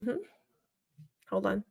Mhm. Hold on.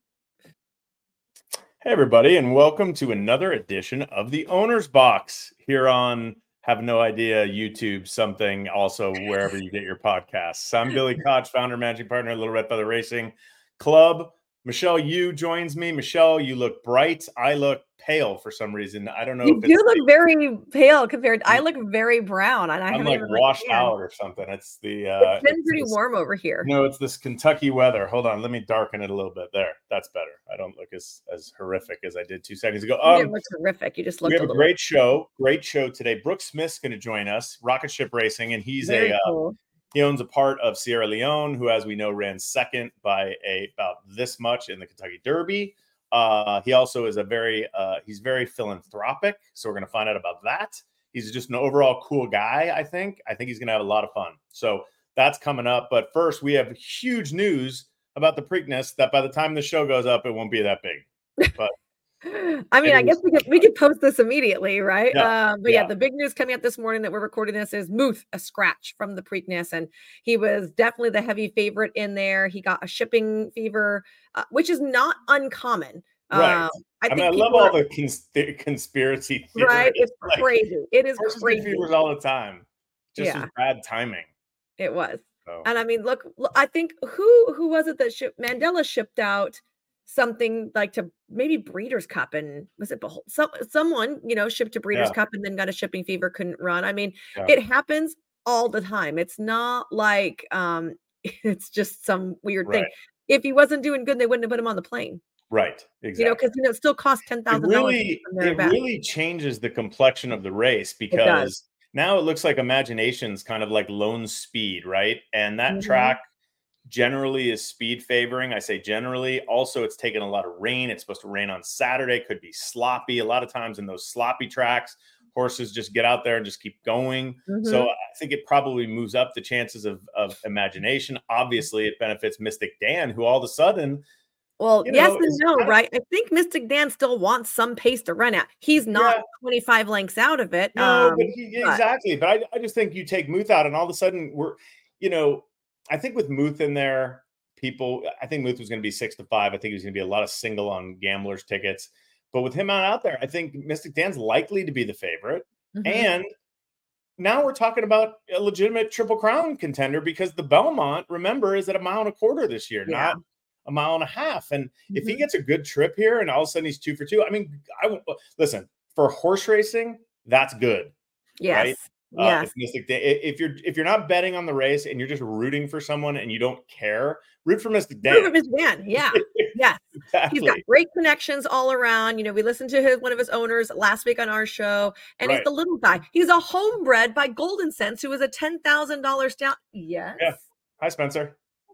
Hey, everybody, and welcome to another edition of the Owner's Box here on Have No Idea YouTube, something also wherever you get your podcasts. I'm Billy Koch, founder, managing partner at Little Red Feather Racing Club. Michelle Yu joins me. Michelle, you look bright. I look pale for some reason. I don't know You if do it's look very pale compared. I look very brown, and I I'm haven't like even washed tan. out or something. It's It's been pretty warm over here. no, it's this Kentucky weather. Hold on, let me darken it a little bit. There, that's better. I don't look as horrific as I did 2 seconds ago. You didn't look terrific. You just We looked have a a little great show today. Brooke Smith's going to join us, Rocket Ship Racing, and very cool. he owns a part of Sierra Leone, who, as we know, ran second by about this much in the Kentucky Derby. He also is he's very philanthropic, so we're going to find out about that. He's just an overall cool guy. I think he's going to have a lot of fun. So that's coming up. But first, we have huge news about the Preakness that by the time the show goes up, it won't be that big. But I mean, I guess we could post this immediately, right? yeah, But yeah, the big news coming out this morning that we're recording this is Muth, a scratch from the Preakness, and he was definitely the heavy favorite in there. He got a shipping fever, which is not uncommon. right. I I think love all the conspiracy theories. right. It's Like, crazy. It is horses crazy. get fevers all the time. Just Yeah, was bad timing. it was. So. And I mean, look, I think who was it that Mandela shipped out something like to maybe Breeders' Cup, and was it someone shipped to Breeders' Cup and then got a shipping fever, couldn't run. I mean, it happens all the time. It's not like it's just some weird thing. If he wasn't doing good, they wouldn't have put him on the plane. Right, exactly. Because it still costs $10,000. It really changes the complexion of the race because now it looks like Imagination's kind of like Lone Speed, right? And that track generally is speed favoring. I say generally. Also, it's taken a lot of rain. It's supposed to rain on Saturday. Could be sloppy. A lot of times in those sloppy tracks, horses just get out there and just keep going. So I think it probably moves up the chances of Imagination. Obviously, it benefits Mystic Dan, who all of a sudden, well, yes and no, right? I think Mystic Dan still wants some pace to run at. He's not 25 lengths out of it. No, but exactly. But I just think you take Muth out, and all of a sudden I think with Muth in there, I think Muth was going to be 6-5. I think he was going to be a lot of single on gamblers tickets. But with him out there, I think Mystic Dan's likely to be the favorite. And now we're talking about a legitimate Triple Crown contender because the Belmont, remember, is at 1.25 miles this year, not 1.5 miles. And if he gets a good trip here and all of a sudden he's 2 for 2, I mean, listen, for horse racing, that's good. Yes. Right? Yes. If you're not betting on the race and you're just rooting for someone and you don't care, root for Mystic Dan. Root for Mystic Dan. Yeah. Yes. Exactly. He's got great connections all around. We listened to one of his owners last week on our show, and he's the little guy. He's a homebred by Golden Sense, who is a $10,000 down. Yes. Yeah. Hi, Spencer.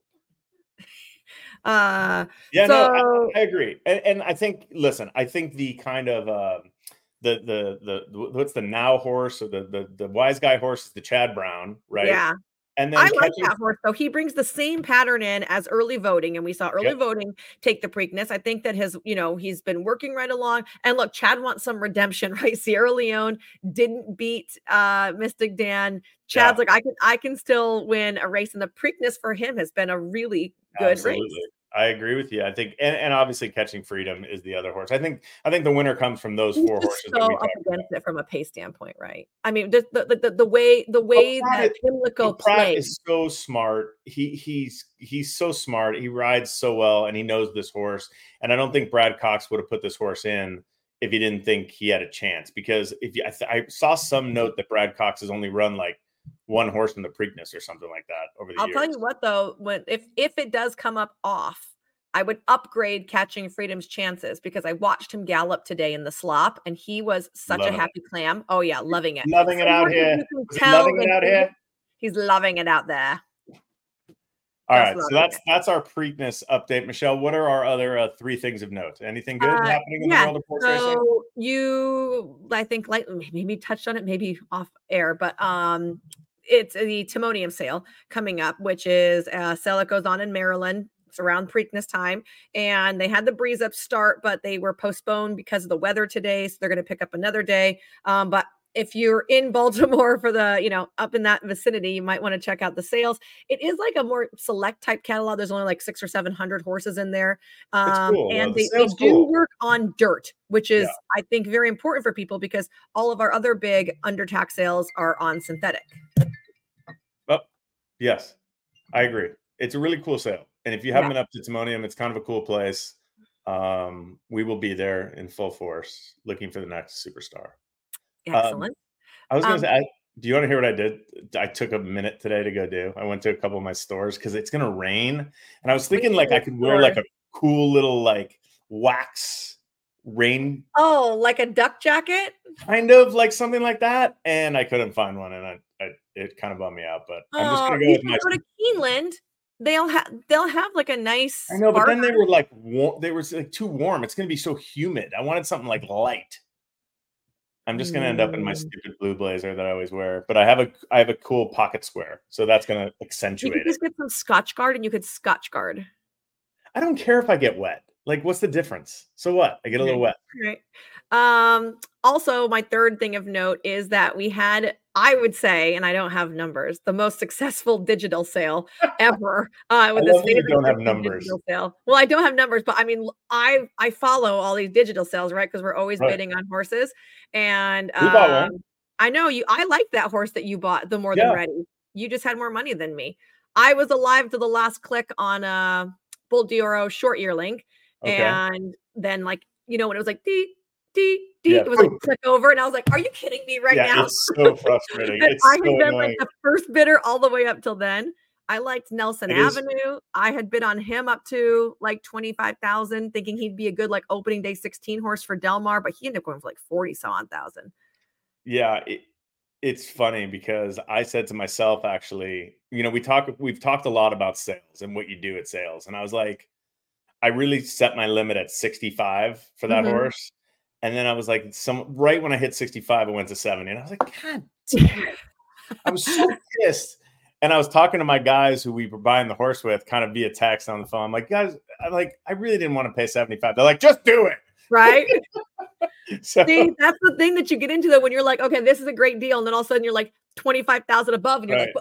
I agree. And I think, listen, I think the kind of the what's the now horse or the wise guy horse is the Chad Brown, right? Yeah. And then I like that horse. So he brings the same pattern in as early voting, and we saw early voting take the Preakness. I think that he's been working right along. And look, Chad wants some redemption, right? Sierra Leone didn't beat Mystic Dan. Chad's like, I can still win a race, and the Preakness for him has been a really good race. I agree with you. I think, and obviously Catching Freedom is the other horse. I think the winner comes from those 4 horses. So up against it from a pace standpoint, right? I mean, the way that Pimlico plays is so smart. He's so smart. He rides so well, and he knows this horse. And I don't think Brad Cox would have put this horse in if he didn't think he had a chance. Because I saw some note that Brad Cox has only run like one horse in the Preakness or something like that over the years. I'll tell you what, though, if it does come up off, I would upgrade Catching Freedom's chances because I watched him gallop today in the slop, and he was such a happy clam. Oh yeah, loving it. Loving it out here. Loving it out here. He's loving it out there. All right, so that's our Preakness update. Michelle, what are our other 3 things of note? Anything good happening in the world of horse racing? I think, like, maybe touched on it, maybe off air, but it's the Timonium sale coming up, which is a sale that goes on in Maryland. It's around Preakness time, and they had the Breeze Up start, but they were postponed because of the weather today, so they're going to pick up another day. But if you're in Baltimore for the, up in that vicinity, you might want to check out the sales. It is like a more select type catalog. There's only like 600 or 700 horses in there. It's cool. And The they sale's do cool. work on dirt, which Yeah. is, I think, very important for people because all of our other big undertax sales are on synthetic. Oh, yes, I agree. It's a really cool sale. And if you haven't been up to Timonium, it's kind of a cool place. We will be there in full force looking for the next superstar. Excellent. I was going to say, do you want to hear what I did? I took a minute today to go do. I went to a couple of my stores because it's going to rain. And I was thinking like I could wear like a cool little like wax rain. Oh, like a duck jacket? Kind of like something like that. And I couldn't find one. And it kind of bummed me out. But I'm just going to go with my. Go to Keeneland. They'll have like a nice. I know, but then they were like warm. They were like too warm. It's going to be so humid. I wanted something like light. I'm just going to end up in my stupid blue blazer that I always wear, but I have a cool pocket square, so that's going to accentuate it. You could just get some Scotch Guard, and you could Scotch Guard. I don't care if I get wet. Like, what's the difference? So what? I get a little wet. Right. Also, my third thing of note is that we had, I would say, and I don't have numbers, the most successful digital sale ever. With this don't have numbers. Sale. Well, I don't have numbers, but I mean, I follow all these digital sales, right? Because we're always bidding on horses, and we bought one. I know you. I like that horse that you bought, the More Than Ready. You just had more money than me. I was alive to the last click on Bull D'Oro short yearling, and then like when it was like it was like click over, and I was like, "Are you kidding me right now?" It's so frustrating. I had been like the first bidder all the way up till then. I liked Nelson Avenue. I had bid on him up to like 25,000, thinking he'd be a good like opening day 16 horse for Del Mar, but he ended up going for like 40-some-odd-thousand. Yeah, it's funny because I said to myself, actually, we've talked a lot about sales and what you do at sales, and I was like, I really set my limit at 65 for that horse. And then I was like, right when I hit 65, I went to 70. And I was like, God damn it. I was so pissed. And I was talking to my guys who we were buying the horse with kind of via text on the phone. I'm like, guys, I really didn't want to pay 75. They're like, just do it. Right. So, see, that's the thing that you get into though, when you're like, okay, this is a great deal. And then all of a sudden you're like 25,000 above and you're like,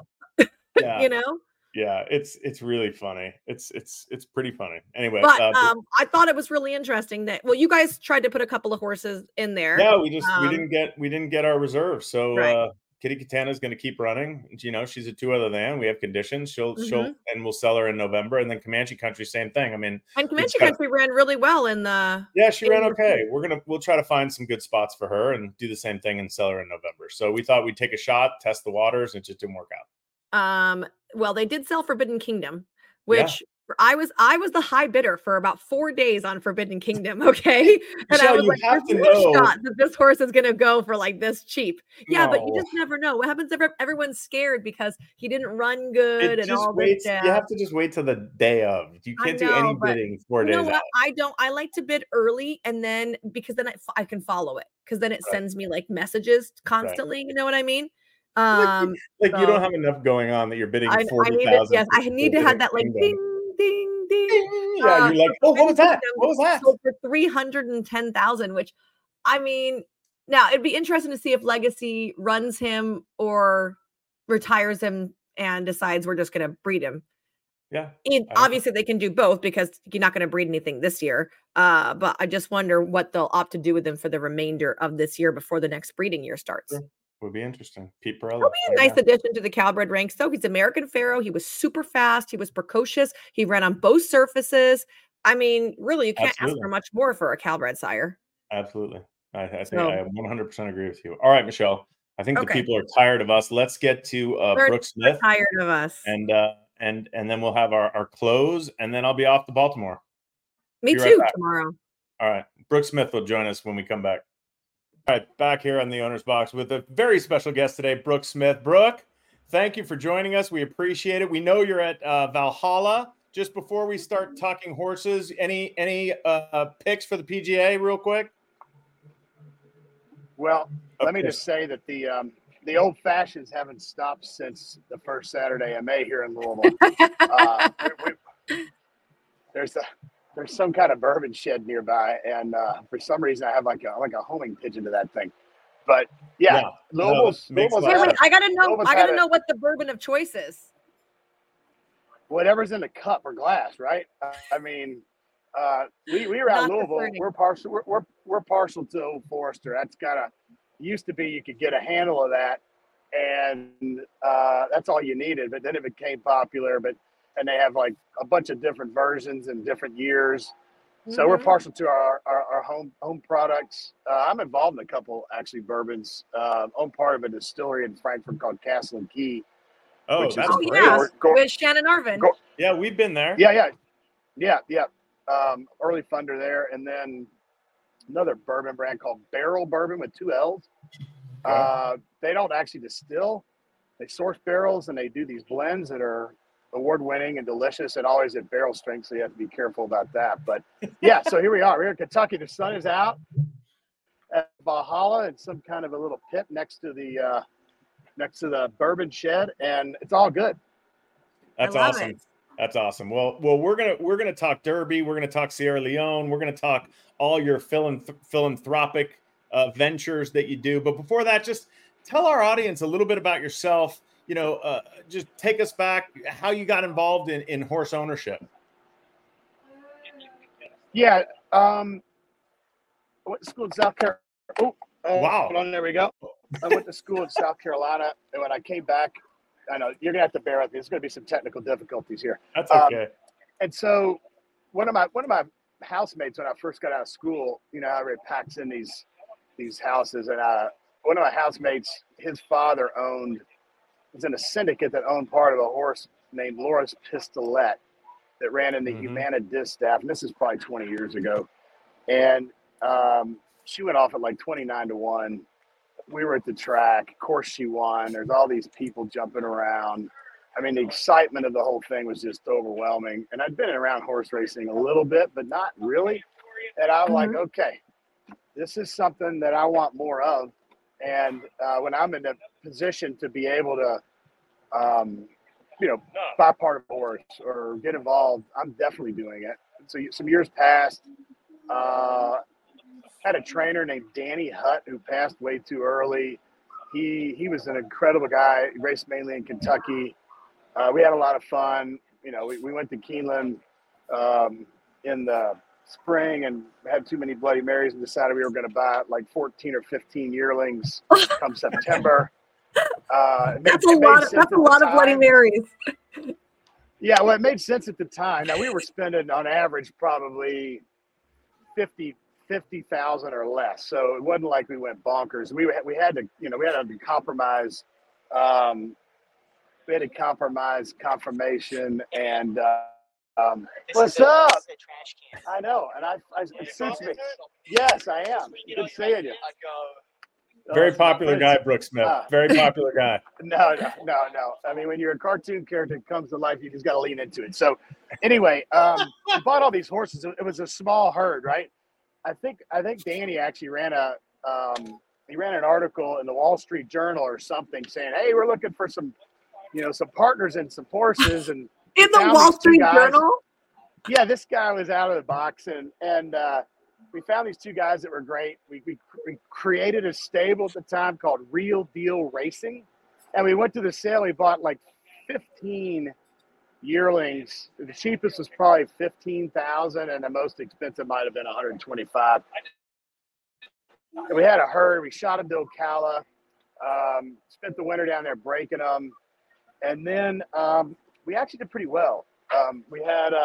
Yeah, it's really funny. It's pretty funny. Anyway, but I thought it was really interesting that you guys tried to put a couple of horses in there. Yeah, we didn't get our reserve. So Kitty Katana is going to keep running. She's a 2 other than. We have conditions. She'll and we'll sell her in November. And then Comanche Country, same thing. I mean, and Comanche Country ran really well in the. Yeah, she ran okay. We'll try to find some good spots for her and do the same thing and sell her in November. So we thought we'd take a shot, test the waters, and it just didn't work out. Well, they did sell Forbidden Kingdom, which I was the high bidder for about 4 days on Forbidden Kingdom. Okay. And I was like, there's no shot that this horse is going to go for like this cheap. Yeah. No. But you just never know what happens if everyone's scared because he didn't run good and all this. You have to just wait till the day of. You can't do any bidding 4 days out. I like to bid early, and then because then I can follow it, because then it sends me like messages constantly. Right. You know what I mean? You don't have enough going on that you're bidding 40,000. Yes, I need to have that like ding, ding, ding. Yeah, you're like, oh, what was that? What was that? Sold for 310,000, which, I mean, now it'd be interesting to see if Legacy runs him or retires him and decides we're just going to breed him. Yeah. Obviously, they can do both because you're not going to breed anything this year. But I just wonder what they'll opt to do with him for the remainder of this year before the next breeding year starts. Sure. Would be interesting. Pete Perella. He'll be a nice addition to the Calbred ranks. So he's American Pharaoh. He was super fast. He was precocious. He ran on both surfaces. I mean, really, you can't ask for much more for a Calbred sire. Absolutely. I think I 100% agree with you. All right, Michelle. I think the people are tired of us. Let's get to Brooke Smith. Tired of us. And then we'll have our close, and then I'll be off to Baltimore. Me too, tomorrow. All right. Brooke Smith will join us when we come back. All right, back here on the Owner's Box with a very special guest today, Brooke Smith. Brooke, thank you for joining us. We appreciate it. We know you're at Valhalla. Just before we start talking horses, any picks for the PGA real quick? Well, let me just say that the old fashions haven't stopped since the first Saturday in May here in Louisville. There's some kind of bourbon shed nearby, and for some reason I have like a homing pigeon to that thing. But yeah, Louisville's Wait, I gotta know what the bourbon of choice is. Whatever's in the cup or glass, right? I mean, we around Louisville, we're partial to Old Forester. That's used to be you could get a handle of that, and that's all you needed. But then it became popular. And they have like a bunch of different versions and different years. So we're partial to our home products. I'm involved in a couple actually bourbons. I'm part of a distillery in Frankfurt called Castle and Key. Oh, that's great. With Shannon Arvin. Yeah, we've been there. Yeah. Early funder there, and then another bourbon brand called Barrel Bourbon with 2 L's. Okay. They don't actually distill; they source barrels and they do these blends that are award-winning and delicious, and always at barrel strength. So you have to be careful about that. But yeah, so here we are. We're here in Kentucky. The sun is out at Valhalla in some kind of a little pit next to the bourbon shed, and it's all good. That's awesome. That's awesome. Well, we're gonna talk Derby. We're gonna talk Sierra Leone. We're gonna talk all your philanthropic ventures that you do. But before that, just tell our audience a little bit about yourself. Just take us back how you got involved in horse ownership. Yeah. I went to school in South Carolina. Wow. Hold on, there we go. I went to school in South Carolina, and when I came back, I know you're gonna have to bear with me. There's gonna be some technical difficulties here. That's okay. And so one of my housemates when I first got out of school, everybody packs in these houses, and one of my housemates, his father was in a syndicate that owned part of a horse named Laura's Pistolet that ran in the Humana Distaff, and this is probably 20 years ago. And she went off at like 29-1. We were at the track. Of course she won. There's all these people jumping around. I mean, the excitement of the whole thing was just overwhelming. And I'd been around horse racing a little bit, but not really. And I was like, okay, this is something that I want more of. And when I'm in a position to be able to, buy part of a horse or get involved, I'm definitely doing it. So some years passed. Had a trainer named Danny Hutt who passed way too early. He was an incredible guy. He raced mainly in Kentucky. We had a lot of fun. We went to Keeneland in the spring and had too many Bloody Marys and decided we were going to buy like 14 or 15 yearlings come September. That's a lot of Bloody Marys. Yeah, well, it made sense at the time. Now we were spending on average probably $50,000 or less, so it wasn't like we went bonkers. We had to compromise. We had to compromise confirmation and. What's up? I know, and it suits me. Yes, I am. Good seeing you. Very popular guy, Brooks Smith. Very popular guy. No. I mean, when you're a cartoon character that comes to life, you just got to lean into it. So, anyway, we bought all these horses. It was a small herd, right? I think Danny actually ran an article in the Wall Street Journal or something saying, "Hey, we're looking for some partners and some horses." And in the Wall Street Journal? Yeah, this guy was out of the box, and we found these 2 guys that were great. We created a stable at the time called Real Deal Racing, and we went to the sale. We bought like 15 yearlings. The cheapest was probably $15,000, and the most expensive might have been $125,000. And we had a herd. We shot them to Ocala. Spent the winter down there breaking them, and then we actually did pretty well. We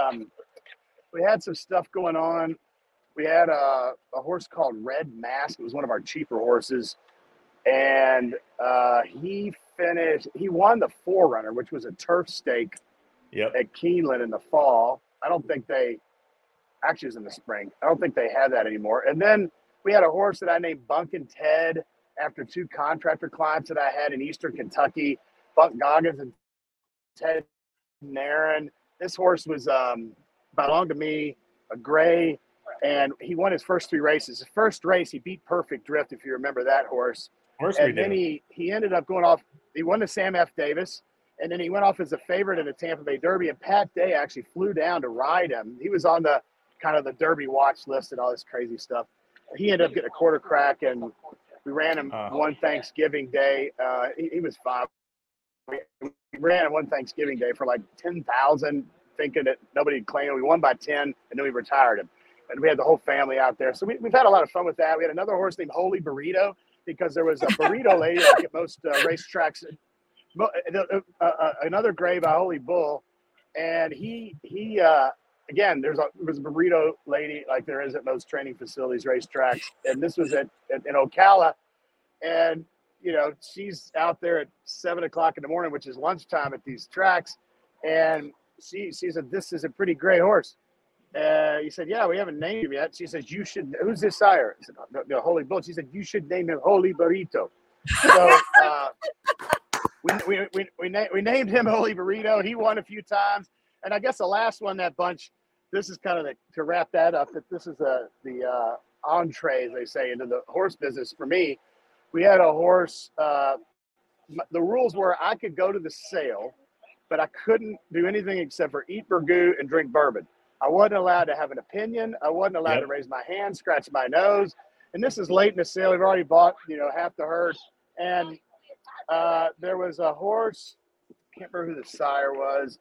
had some stuff going on. We had a horse called Red Mask. It was one of our cheaper horses, and he won the Forerunner, which was a turf stake at Keeneland in the fall. It was in the spring. I don't think they have that anymore. And then we had a horse that I named Bunkin' Ted after 2 contractor clients that I had in Eastern Kentucky, Bunk Goggins and Ted Naren. This horse belonged to me, a gray, and he won his first 3 races. His first race, he beat Perfect Drift, if you remember that horse. Of course and then he ended up going off. He won the Sam F. Davis, and then he went off as a favorite in the Tampa Bay Derby, and Pat Day actually flew down to ride him. He was on the kind of the Derby watch list and all this crazy stuff. He ended up getting a quarter crack, and We ran him one Thanksgiving Day. He was 5. We ran him one Thanksgiving Day for like 10,000, thinking that nobody would claim it. We won by 10, and then we retired him. And we had the whole family out there. So we've had a lot of fun with that. We had another horse named Holy Burrito, because there was a burrito lady like at most racetracks. Another gray by Holy Bull. And he again, there was a burrito lady like there is at most training facilities, racetracks. And this was in Ocala. And, you know, she's out there at 7 o'clock in the morning, which is lunchtime at these tracks. And she said, "This is a pretty great horse." He said, "Yeah, we haven't named him yet." She says, "You should." Who's this sire? I said, "The Holy Bull." She said, "You should name him Holy Burrito." So we named him Holy Burrito. He won a few times, and I guess the last one, that bunch. This is kind of to wrap that up. That this is the entree, as they say, into the horse business. For me, we had a horse. The rules were I could go to the sale, but I couldn't do anything except for eat burgoo and drink bourbon. I wasn't allowed to have an opinion. I wasn't allowed to raise my hand, scratch my nose. And this is late in the sale. We've already bought, half the herd. And there was a horse. I can't remember who the sire was.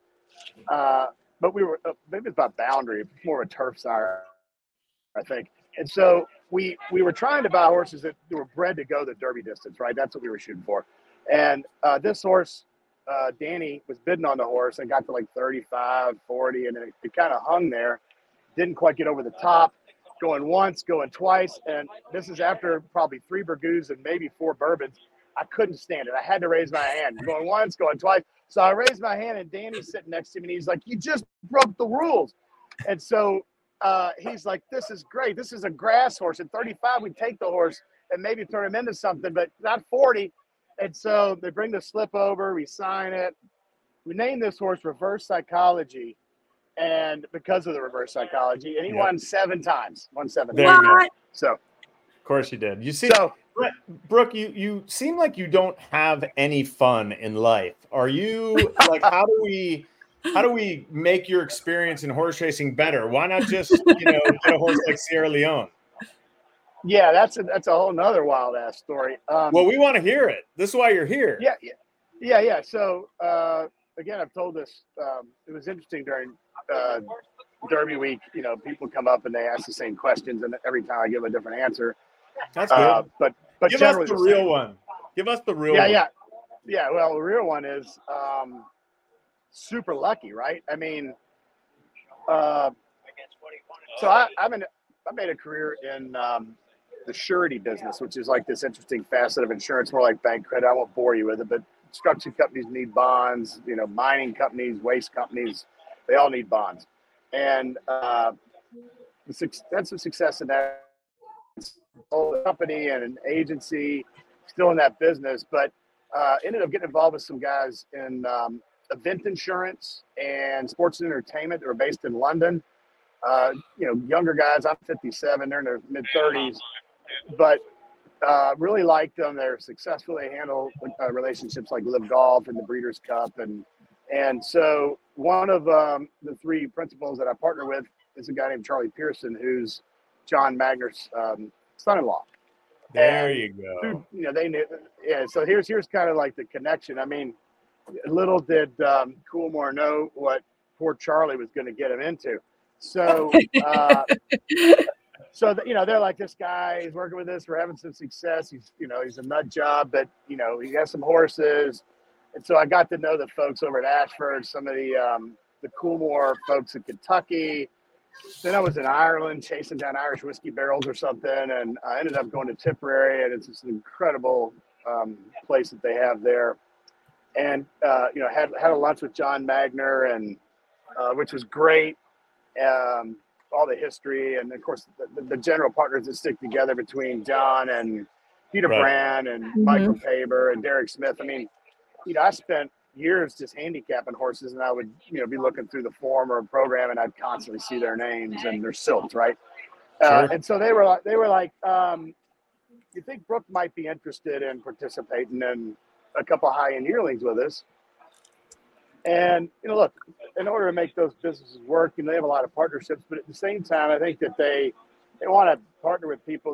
But we were, maybe it's about Boundary, more of a turf sire, I think. And so we were trying to buy horses that were bred to go the Derby distance, right? That's what we were shooting for. And this horse, Danny, was bidding on the horse and got to like 35, 40, and then it kind of hung there. Didn't quite get over the top, going once, going twice. And this is after probably 3 burgoos and maybe 4 bourbons. I couldn't stand it. I had to raise my hand, going once, going twice. So I raised my hand, and Danny's sitting next to me, and he's like, "You just broke the rules." And so he's like, "This is great. This is a grass horse. At 35, we'd take the horse and maybe turn him into something, but not 40. And so they bring the slip over. We sign it. We named this horse Reverse Psychology, and because of the reverse psychology, and he won 7 times. Won 7 there times. You go. So, of course you did. You see, Brooke, you seem like you don't have any fun in life. Are you like, how do we make your experience in horse racing better? Why not just, get a horse like Sierra Leone? Yeah, that's a whole nother wild ass story. Well, we want to hear it. This is why you're here. Yeah. So again, I've told this. It was interesting during Derby week. People come up and they ask the same questions, and every time I give a different answer. That's good. But give us the real one. Give us the real one. Yeah. Well, the real one is super lucky, right? I mean, so I made a career in the surety business, which is like this interesting facet of insurance, more like bank credit. I won't bore you with it, but construction companies need bonds. Mining companies, waste companies, they all need bonds, and that's a success in that company and an agency, still in that business, but ended up getting involved with some guys in event insurance and sports and entertainment that were based in London. Younger guys. I'm 57. They're in their mid 30s, but really liked them. They're successful. They handle relationships like Live Golf and the Breeders' Cup, and so one of the 3 principals that I partner with is a guy named Charlie Pearson, who's John Magner's son-in-law. There you go. They knew. Yeah. So here's kind of like the connection. I mean, little did Coolmore know what poor Charlie was going to get him into. So, they're like, this guy, he's working with us. We're having some success. He's a nut job, but he has some horses. And so I got to know the folks over at Ashford, some of the Coolmore folks in Kentucky. Then I was in Ireland chasing down Irish whiskey barrels or something, and I ended up going to Tipperary, and it's just an incredible place that they have there. And had a lunch with John Magner, and which was great. All the history, and of course the general partners that stick together between John and Peter Brand and Michael Tabor and Derek Smith. I mean, I spent years just handicapping horses, and I would be looking through the form or a program, and I'd constantly see their names and their silts, right? And so they were like, you think Brooke might be interested in participating in a couple high-end yearlings with us? And look, in order to make those businesses work, they have a lot of partnerships, but at the same time, I think that they want to partner with people that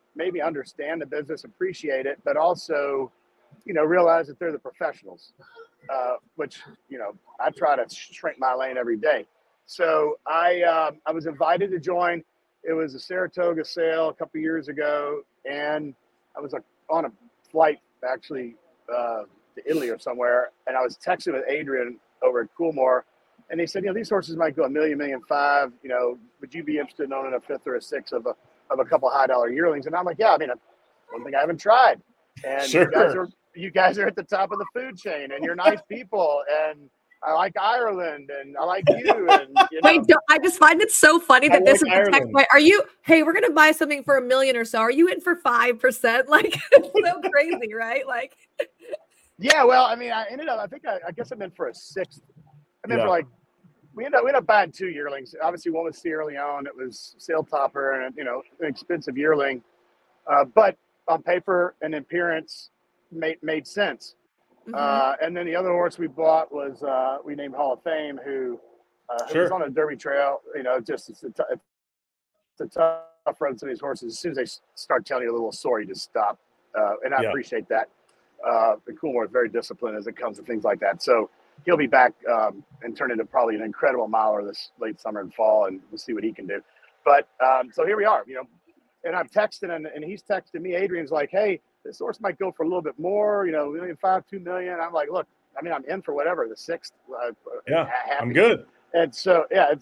maybe understand the business, appreciate it, but also, realize that they're the professionals, which, I try to shrink my lane every day. So I was invited to join. It was a Saratoga sale a couple years ago, and I was on a flight actually to Italy or somewhere, and I was texting with Adrian over at Coolmore, and he said, these horses might go $1 million, $1.5 million. Would you be interested in owning a fifth or a sixth of a couple high dollar yearlings? And I'm like, yeah, I mean, one thing I haven't tried. And sure. you guys are at the top of the food chain, and you're nice people, and I like Ireland, and I like you. And Wait, I just find it so funny that this is the text. Are you? Hey, we're gonna buy something for $1 million or so. Are you in for 5%? Like, it's so crazy, right? Like, yeah. Well, I mean, I ended up. I guess I'm in for a sixth. I'm in for we ended up buying 2 yearlings. Obviously, one was Sierra Leone. It was Sail Topper, and an expensive yearling. But on paper and in appearance, made sense. Mm-hmm. And then the other horse we bought was we named Hall of Fame, who was on a Derby trail. Just it's a tough road. Some of these horses, as soon as they start telling you a little story, you just stop. And I appreciate that. The Coolmore is very disciplined as it comes to things like that. So he'll be back and turn into probably an incredible miler this late summer and fall, and we'll see what he can do. But so here we are, and I'm texting, and he's texting me. Adrian's like, hey, this horse might go for a little bit more, $1.5 million, $2 million. I'm like, look, I mean, I'm in for whatever, the sixth. I'm good. And so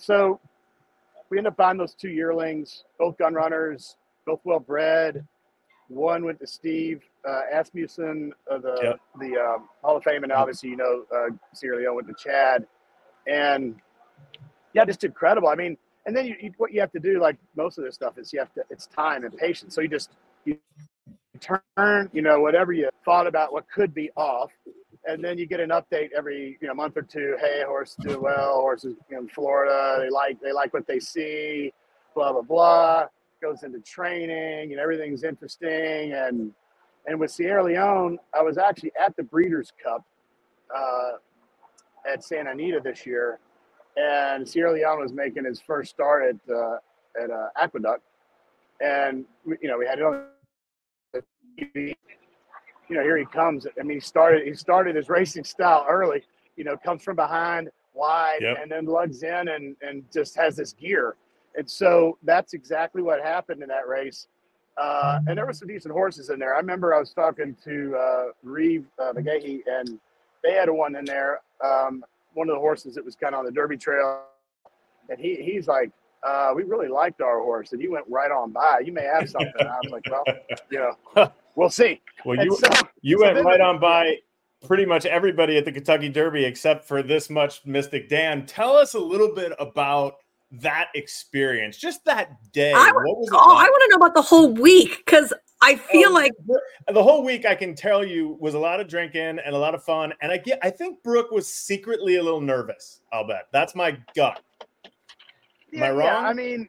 we end up buying those 2 yearlings, both gun runners, both well bred. One went to Steve Asmussen of the Hall of Fame, and obviously Sierra Leone went to Chad, and just incredible. I mean, and then what you have to do, like most of this stuff, is it's time and patience. So you turn whatever you thought about what could be off, and then you get an update every month or two. Hey, horse do well. Horses in Florida, they like what they see. Blah blah blah. Goes into training, and everything's interesting. And with Sierra Leone, I was actually at the Breeders' Cup at Santa Anita this year, and Sierra Leone was making his first start at Aqueduct, and we had it on TV. Here he comes. I mean, he started his racing style early. Comes from behind, wide, and then lugs in and just has this gear. And so that's exactly what happened in that race. And there were some decent horses in there. I remember I was talking to Reeve McGahee, and they had one in there. One of the horses that was kind of on the Derby trail. And he's like, we really liked our horse. And he went right on by. You may have something. And I was like, well, we'll see. Well, you went right on by pretty much everybody at the Kentucky Derby except for this much Mystic Dan. Tell us a little bit about that experience, just that day. What was it like? I want to know about the whole week, because I feel like the whole week, I can tell you, was a lot of drinking and a lot of fun. And I think Brooke was secretly a little nervous. I'll bet. That's my gut. Am I wrong? Yeah, I mean,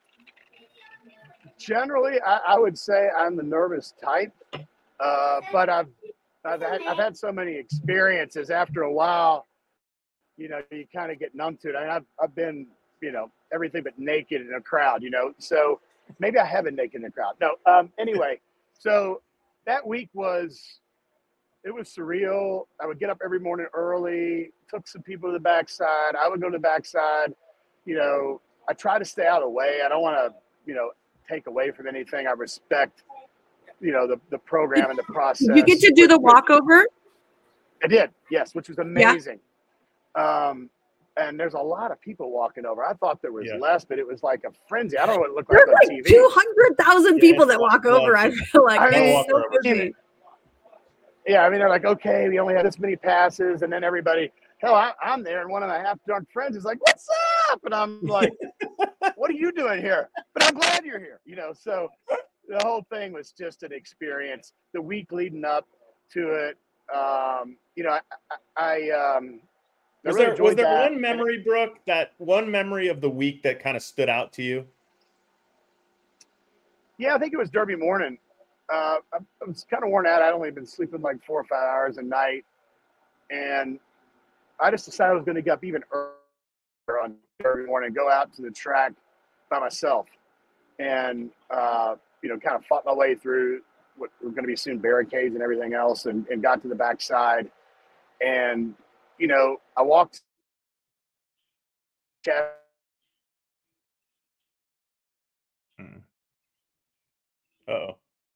generally, I would say I'm the nervous type, but I've had so many experiences. After a while, you kind of get numb to it. I mean, I've been everything but naked in a crowd, so maybe I haven't naked in a crowd. No. Anyway, so that week was surreal. I would get up every morning early, took some people to the backside. I would go to the backside. I try to stay out of the way. I don't want to, take away from anything. I respect, the program and the process. You get to do the walkover? I did, yes, which was amazing. Yeah. And there's a lot of people walking over. I thought there was less, but it was like a frenzy. I don't know what it looked like on TV. 200,000 people that walk over. I feel like it's so busy. Yeah, I mean, they're like, okay, we only have this many passes, and then everybody, hell, I'm there, and one of my half-drunk friends is like, what's up? And I'm like, what are you doing here? But I'm glad you're here, So the whole thing was just an experience. The week leading up to it, Was there one memory, Brooke, that one memory of the week that kind of stood out to you? Yeah, I think it was Derby morning. I was kind of worn out. I'd only been sleeping like 4 or 5 hours a night. And I just decided I was going to get up even earlier on Derby morning and go out to the track by myself. And kind of fought my way through what were going to be soon barricades and everything else, and got to the backside. And, I walked. Uh-oh.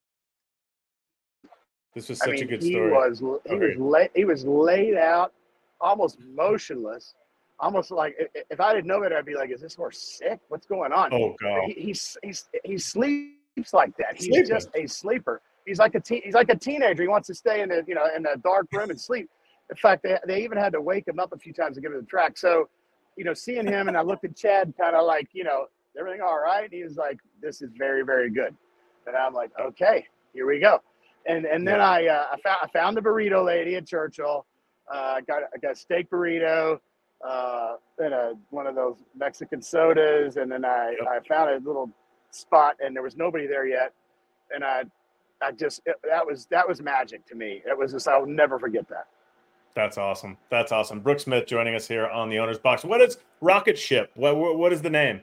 This was such a good he story. He was laid out, almost motionless, almost like if I didn't know better, I'd be like, "Is this horse sick? What's going on?" Oh God! He sleeps like that. He's just a sleeper. He's like a teenager. He wants to stay in the dark room and sleep. In fact, they even had to wake him up a few times to get him to the track. So, seeing him, and I looked at Chad, kind of like, everything all right? And he was like, "This is very, very good." And I'm like, "Okay, here we go." And then I found the burrito lady at Churchill. Got a steak burrito, and one of those Mexican sodas, and then I found a little spot, and there was nobody there yet, and that was magic to me. It was just, I'll never forget that. That's awesome. That's awesome. Brooke Smith joining us here on the Owner's Box. What is Rocket Ship? What is the name?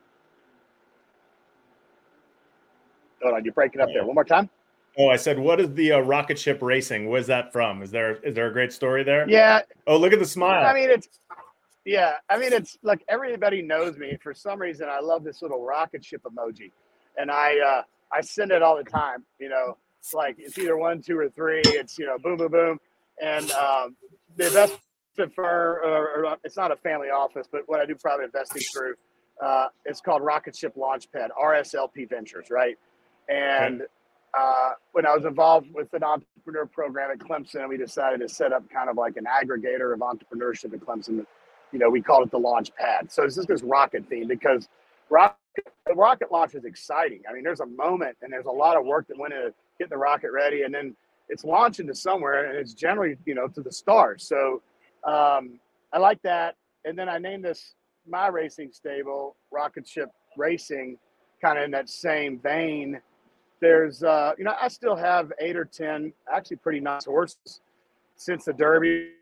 Hold on, you're breaking up there. One more time. Oh, I said, what is the Rocket Ship Racing? Where's that from? Is there a great story there? Yeah. Oh, look at the smile. It's like, everybody knows me. For some reason, I love this little rocket ship emoji, and I send it all the time. It's like, it's either 1, 2, or 3. It's boom, boom, boom, and the investment firm, or it's not a family office, but what I do private investing through, it's called Rocket Ship Launchpad, RSLP Ventures, right? And when I was involved with an entrepreneur program at Clemson, we decided to set up kind of like an aggregator of entrepreneurship at Clemson. We called it the launch pad. So it's just this rocket theme, because the rocket launch is exciting. I mean, there's a moment and there's a lot of work that went into getting the rocket ready, and then it's launching to somewhere, and it's generally, to the stars. So I like that. And then I named my racing stable Rocket Ship Racing, kind of in that same vein. There's, I still have 8 or 10 actually pretty nice horses since the Derby.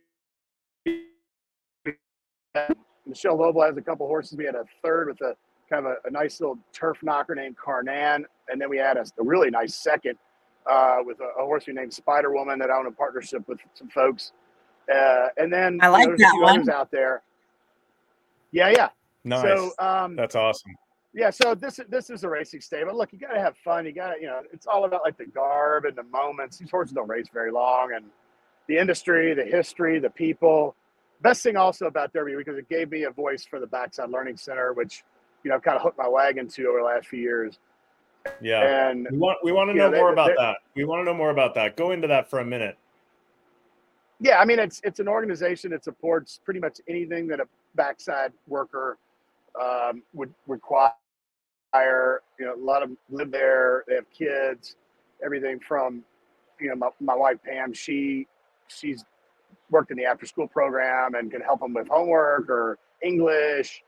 Michelle Lobo has a couple horses. We had a third with a kind of a nice little turf knocker named Carnan. And then we had a really nice second with a horse we named Spider Woman that I own a partnership with some folks. And then I like there's that a few one. others out there. Yeah. Nice. So, that's awesome. Yeah, so this is a racing stable. Look, you got to have fun. You got to, it's all about like the garb and the moments. These horses don't race very long, and the industry, the history, the people. Best thing also about Derby, because it gave me a voice for the Backside Learning Center, which, I've kind of hooked my wagon to over the last few years. Yeah, and we want to know more about that. We want to know more about that. Go into that for a minute. Yeah, I mean, it's an organization that supports pretty much anything that a backside worker would require. A lot of them live there. They have kids. Everything from, my wife Pam. She's worked in the after-school program and can help them with homework or English.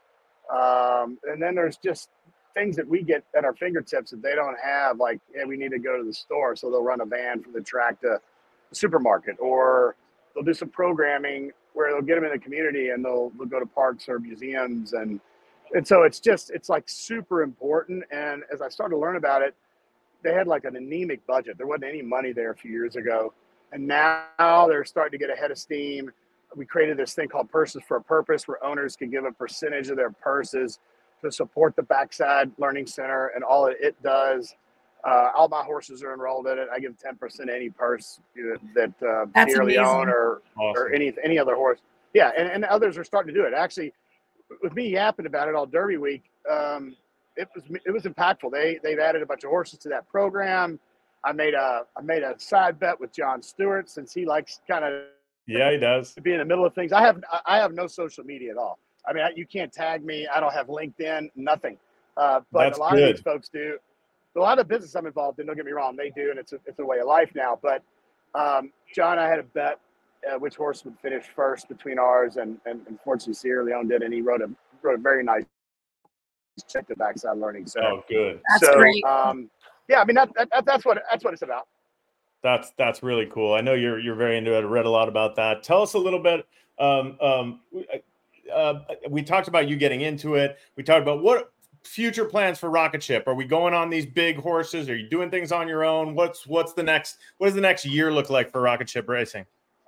And then there's just things that we get at our fingertips that they don't have. Like, hey, we need to go to the store, so they'll run a van from the track to the supermarket, or they'll do some programming where they'll get them in the community and they'll go to parks or museums. And so it's like super important. And as I started to learn about it, they had like an anemic budget. There wasn't any money there a few years ago. And now they're starting to get ahead of steam. We created this thing called Purses for a Purpose, where owners can give a percentage of their purses to support the Backside Learning Center and all that it does. All my horses are enrolled in it. I give 10% any purse that Pierre Leon or any other horse. Yeah, and others are starting to do it. Actually, with me yapping about it all Derby week, it was impactful. They've added a bunch of horses to that program. I made a side bet with John Stewart, since he likes kind of he does to be in the middle of things. I have no social media at all. I mean, you can't tag me. I don't have LinkedIn, nothing. But That's a lot good. of these folks do. A lot of business I'm involved in, don't get me wrong, they do, and it's a way of life now. But John, I had a bet which horse would finish first between ours, and unfortunately Sierra Leone did, and he wrote a very nice check to Backside Learning Center. Oh, good. That's great. Yeah, I mean that's what it's about. That's really cool. I know you're very into it. I read a lot about that. Tell us a little bit. We talked about you getting into it. We talked about future plans for Rocket Ship? Are we going on these big horses? Are you doing things on your own? What does the next year look like for Rocket Ship Racing?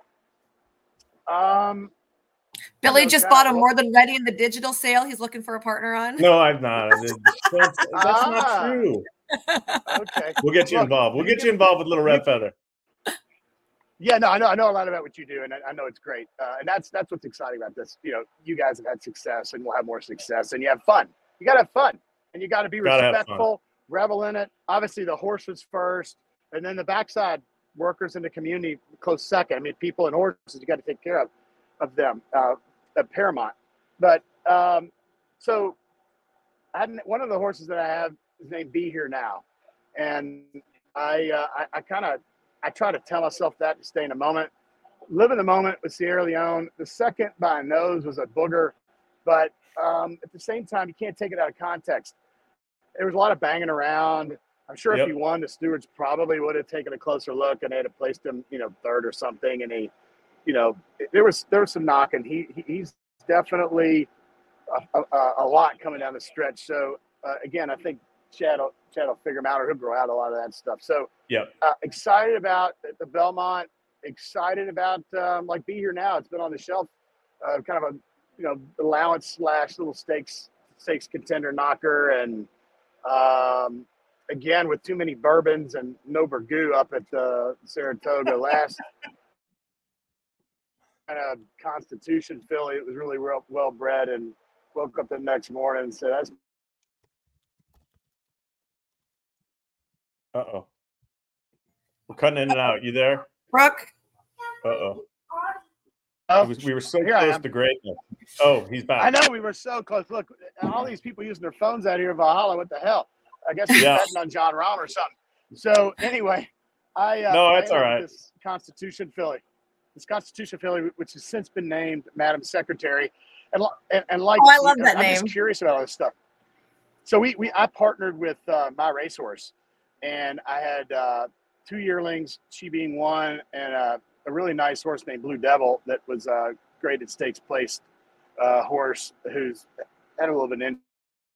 Billy just bought a More Than Ready in the digital sale. He's looking for a partner on. No, I'm not. That's not true. Okay, we'll get you involved. We'll get you involved with Little Red Feather. Yeah, no, I know a lot about what you do, and I know it's great. And that's what's exciting about this. You guys have had success, and we'll have more success, and you have fun. You got to have fun, and you got to be respectful, revel in it. Obviously, the horses first, and then the backside workers in the community close second. I mean, people and horses, you got to take care of them at paramount. But so one of the horses that I have is named Be Here Now, and I try to tell myself that to stay in the moment, live in the moment with Sierra Leone. The second by a nose was a booger, but at the same time, you can't take it out of context. There was a lot of banging around. I'm sure if he won, the stewards probably would have taken a closer look and they'd have placed him, third or something. And he, there was some knocking. He's definitely a lot coming down the stretch. So again, I think Chad will figure him out, or he'll grow out a lot of that stuff. So excited about the Belmont, excited about Be Here Now. It's been on the shelf, kind of a allowance / little stakes contender knocker, and again with too many bourbons and no burgoo up at Saratoga last kind of Constitution filly. It was really well bred, and woke up the next morning and said, "That's." Uh-oh. We're cutting in and out. You there? Brooke? Uh-oh. We were so close to greatness. Oh, he's back. I know, we were so close. Look, all these people using their phones out here in Valhalla. What the hell? I guess they're betting on John Rahm or something. So anyway, no, that's all right. This Constitution filly, which has since been named Madam Secretary, and like, I love that name. I'm just curious about all this stuff. So I partnered with My Racehorse, and I had 2 yearlings, she being one, and a really nice horse named Blue Devil that was a graded stakes placed horse who's had a little bit in.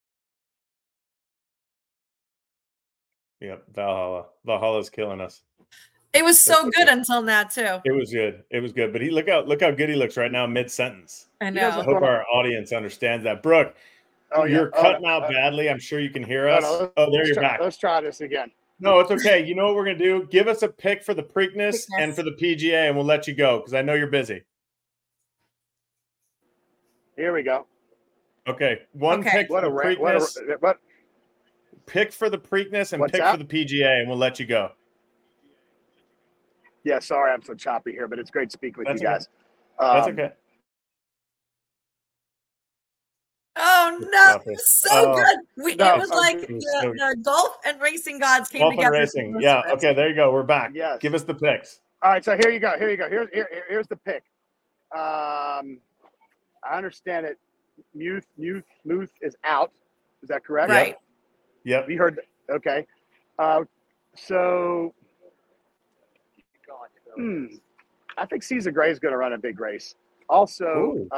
Yep, Valhalla's killing us. It was so good until now too. It was good. But look how good he looks right now mid-sentence. I know. I hope our audience understands that. Brooke, you're cutting out badly. I'm sure you can hear us. There you're back. Let's try this again. No, it's okay. You know what we're going to do? Give us a pick for the Preakness and for the PGA, and we'll let you go because I know you're busy. Here we go. Okay. Pick for the Preakness. Pick for the Preakness and pick for the PGA, and we'll let you go. Yeah, sorry I'm so choppy here, but it's great speaking with you guys. That's okay. Oh no, so good. It was like the golf and racing gods came together. Racing. Yeah, okay, there you go. We're back. Yes. Give us the picks. All right, so here you go. Here's the pick. I understand it. Muth is out. Is that correct? Right. Yep. We heard that. Okay. So I think Caesar Gray is going to run a big race. Also,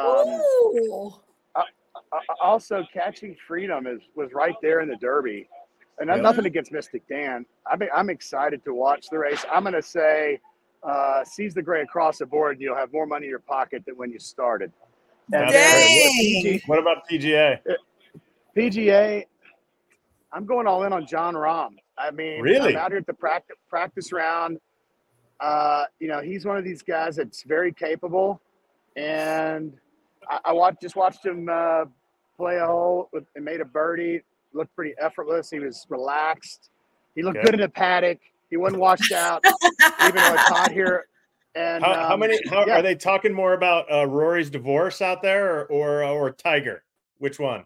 also Catching Freedom was right there in the Derby, and nothing against Mystic Dan. I'm excited to watch the race. I'm going to say Seize the Gray across the board, and you'll have more money in your pocket than when you started. Dang. What about PGA? PGA, I'm going all in on John Rahm. I mean, really? I'm out here at the practice round. He's one of these guys that's very capable, and I watched him play a hole and made a birdie. Looked pretty effortless. He was relaxed. He looked good in the paddock. He wasn't washed out, even though it's hot here. And are they talking more about Rory's divorce out there or Tiger? Which one?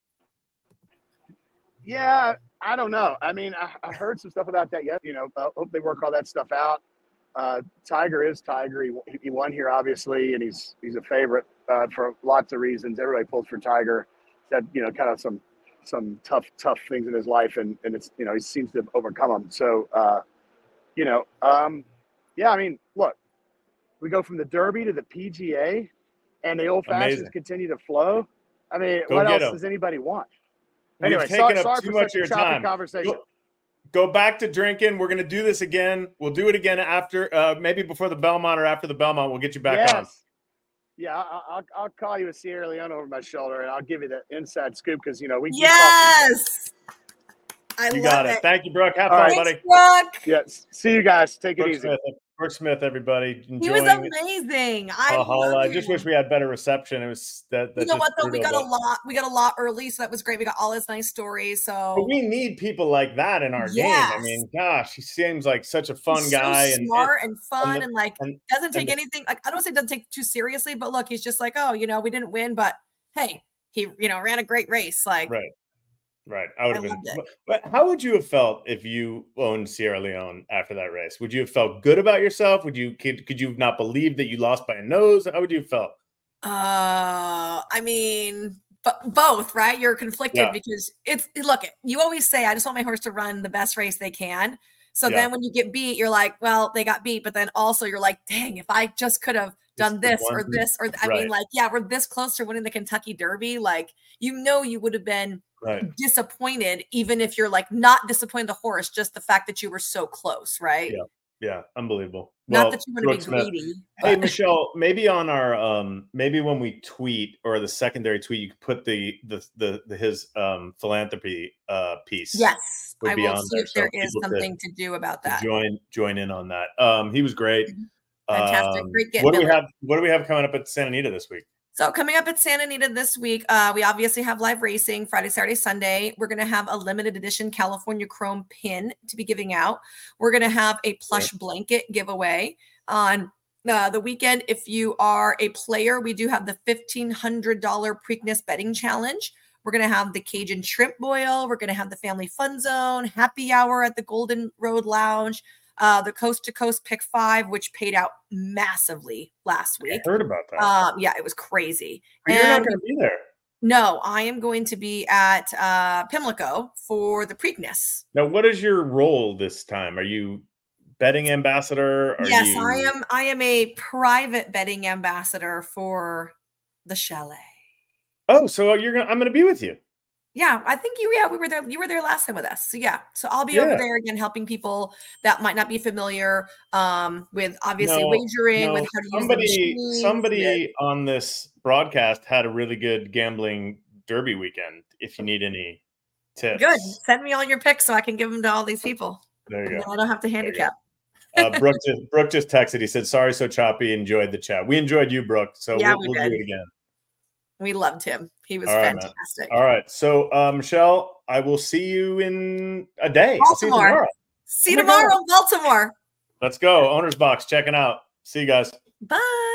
Yeah, I don't know. I mean, I heard some stuff about that yet. I hope they work all that stuff out. Tiger is Tiger. He won here, obviously, and he's a favorite for lots of reasons. Everybody pulls for Tiger. He's had, kind of some tough things in his life, and it's, he seems to have overcome them. So, I mean, look, we go from the Derby to the PGA, and the old fashions continue to flow. I mean, what else does anybody want? Anyway, taken sorry up too for much such of a your choppy time. conversation. Go back to drinking. We're going to do this again. We'll do it again after, maybe before the Belmont or after the Belmont. We'll get you back on. Yeah, I'll call you with Sierra Leone over my shoulder, and I'll give you the inside scoop because you know we. Yes, I you love got it. Thank you, Brooke. Have fun, buddy. Brooke. Yes. See you guys. Take it easy. Brooke Smith, everybody. He was amazing. I just wish we had better reception. It was that. You know what though? We got a lot early, so that was great. We got all his nice stories. So but we need people like that in our game. I mean, gosh, he seems like such a fun guy, and smart and fun, and like doesn't take anything. Like I don't say doesn't take too seriously, but look, he's just like, oh, you know, we didn't win, but hey, he ran a great race. Like Right. I would have been. But how would you have felt if you owned Sierra Leone after that race? Would you have felt good about yourself? Could you not believe that you lost by a nose? How would you have felt? I mean, both, right? You're conflicted because you always say, I just want my horse to run the best race they can. So then when you get beat, you're like, well, they got beat. But then also you're like, dang, if I just could have done this or this, or I mean, like, we're this close to winning the Kentucky Derby. Like, you would have been disappointed, even if you're like not disappointed the horse, just the fact that you were so close, right? Yeah, unbelible. Not that you want to be greedy. Hey, Michelle, maybe on our maybe when we tweet or the secondary tweet, you could put his philanthropy piece. Yes, I will see if there is something to do about that. Join in on that. He was great. Fantastic, great. What do we have coming up at Santa Anita this week? So coming up at Santa Anita this week, we obviously have live racing Friday, Saturday, Sunday. We're going to have a limited edition California Chrome pin to be giving out. We're going to have a plush blanket giveaway on the weekend. If you are a player, we do have the $1,500 Preakness betting challenge. We're going to have the Cajun shrimp boil. We're going to have the family fun zone, happy hour at the Golden Road Lounge. The Coast to Coast Pick 5, which paid out massively last week. I heard about that. Yeah, it was crazy. You're not going to be there. No, I am going to be at Pimlico for the Preakness. Now, what is your role this time? Are you betting ambassador? Yes, I am a private betting ambassador for the chalet. Oh, so I'm going to be with you. Yeah, I think we were there. You were there last time with us. So yeah. So I'll be over there again, helping people that might not be familiar with obviously wagering, with how to use the machines. Somebody on this broadcast had a really good gambling derby weekend. If you need any tips. Good. Send me all your picks so I can give them to all these people. There you go. I don't have to handicap. Brooke just texted. He said, sorry, so choppy. Enjoyed the chat. We enjoyed you, Brooke. So we'll do it again. We loved him. He was fantastic. All right. So, Michelle, I will see you in a day. Baltimore. See you tomorrow in Baltimore. Let's go. Owner's Box checking out. See you guys. Bye.